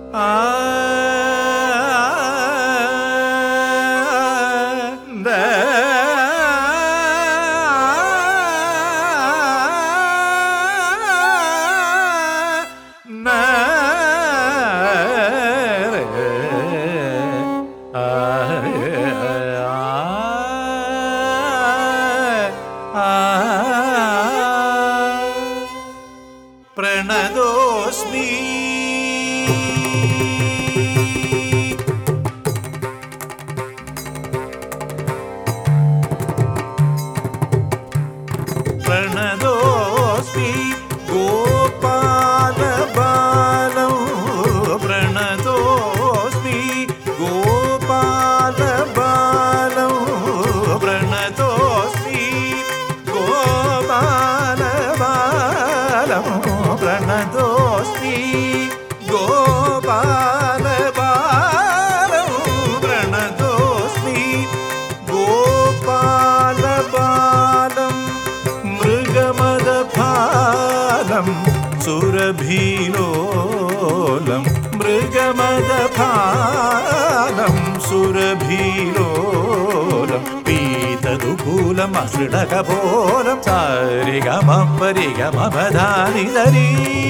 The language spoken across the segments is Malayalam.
പ്രണതോസ്മി പ്രണതോസ്മി ഗോപാലബാലം പ്രണതോസ്മി ഗോപാലബാലം പ്രണതോസ്മി ഗോപാലബാലം പ്രണതോസ്മി ഗോപാലബാലം പ്രണതോസ്മി ഗോപാലബാലം മൃഗമദഭാലം സുരഭീലോലം മൃഗമദഭാലം സുരഭീലോലം പീതദുകൂലം അസൃടകപോലം സാരിഗമപരിഗമപധാനിധരീ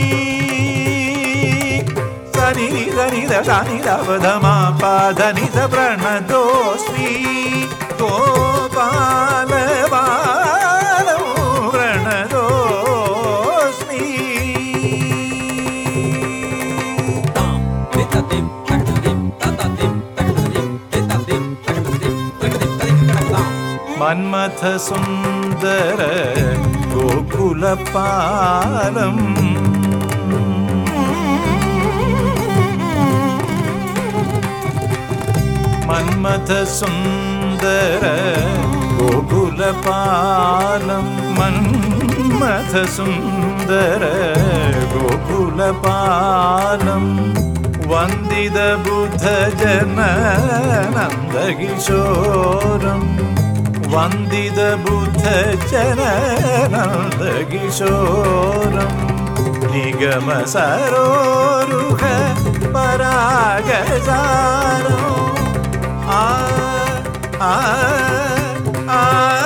സനിധനിധനിധവധമാപാധനിധ പ്രണതോസ്മി ഗോപാലബാലം പ്രണതോസ്മി. മന്മഥസുന്ദര ഗോകുലപാലം മന്മഥസുന്ദര ഗോകുലപാലം മന്മഥസുന്ദര ഗോകുലപാലം വന്ദിത ബുദ്ധജന നന്ദകിശോരം വന്ദിത ബുദ്ധജന നന്ദകിശോരം നിഗമ സരോരുഹ പരാഗസാരം ആ ആ ആ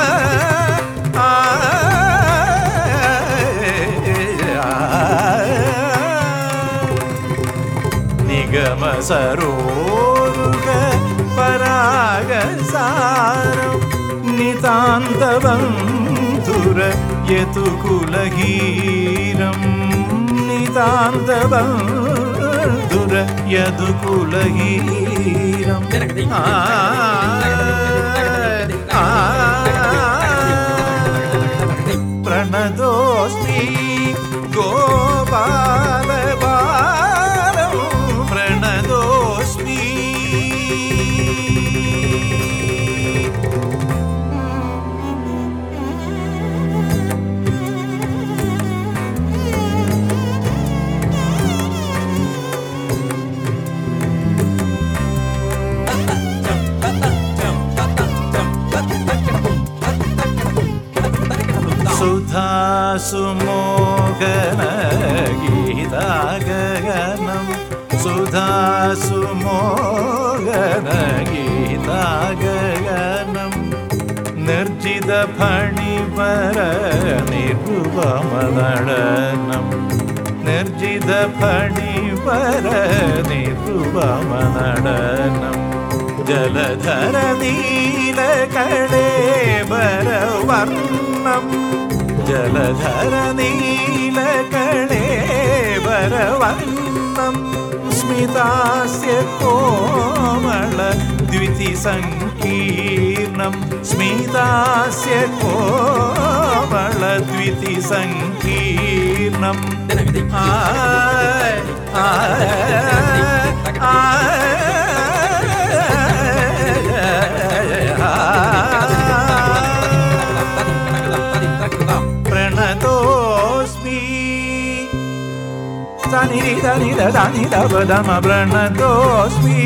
നിഗമ സരോരുഹ പരാഗസാരം നിതാന്തബന്ധുര യതുകുലഹീരം നിതാന്തബന്ധുര യതുകുലഹീരം പ്രണതോസ്മി ഗോപാലബാലം പ്രണതോസ്മി. സുധാസുമോഹന ഗീതാഗനം സുധാസുമോഹന ഗീതാഗനം നിർജിത ഫണിവര നിരുപമനടനം നിർജിത ഫണിവര നിരുപമനടനം ജലധര നീലകളേബരവർണം ജലധര നീലകളേബരവർണം സ്മിതാസ്യ കോമള ദ്വിതിസങ്കീർണം സ്മിതാസ്യ കോമള ദ്വിതിസങ്കീർണം പ്രണതോസ്മി സനിധനിധനിധവധമ പ്രണതോസ്മി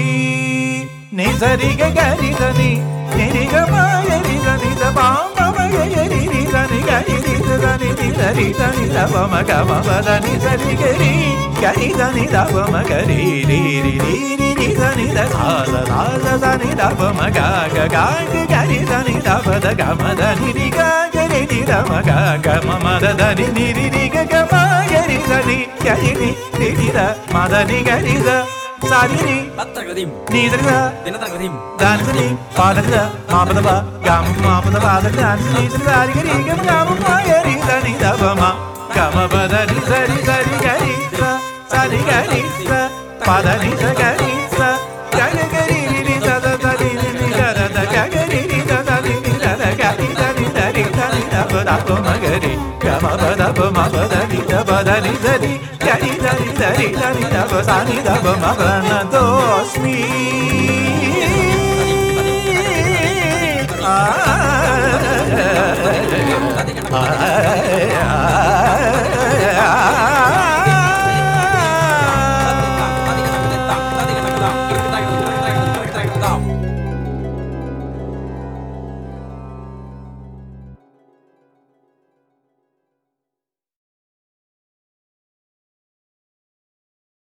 നിസരിഗ ഗരിധനി നിരിഗമയരിധനിധ പാമമയരിധനിഗ గరి దని దని దని దవ మగ మమ దని సరి గరి గరి దని దవ మగరి రి రి రి రి రి దని ద సాల సాల దని దవ మగ గ గ గరి దని దవ ద గ మ దని రి గ గరి రి ద మగ గ మమ ద దని ని రి రి గ గ మ గరి దని గరి రి రి రి ద మ దని గరి ద സാരി നീതക ദാനസനി പാദക മാപദവ ഗാമ മാപദവ ദാനസനി സാരി ഗരി ഗമ ഗാമ ഗരി ദനി ദവമ ഗമ പദനി സരി സരി ഗരി സരി ഗരി പദനി സരി ഗരി ഗരി രി ദദ ദരി രി ദദ ദ ഗരി രി ദദ രി ദദ ഗരി ദനി ദരി ദനി ദവ ദവ മഗരി ഗമ പദവ മപദനി ദവ ദനി സരി ഗരി ദനി ദരി ദനി ദവ സനി ദവ മപനതോസ്മി ആ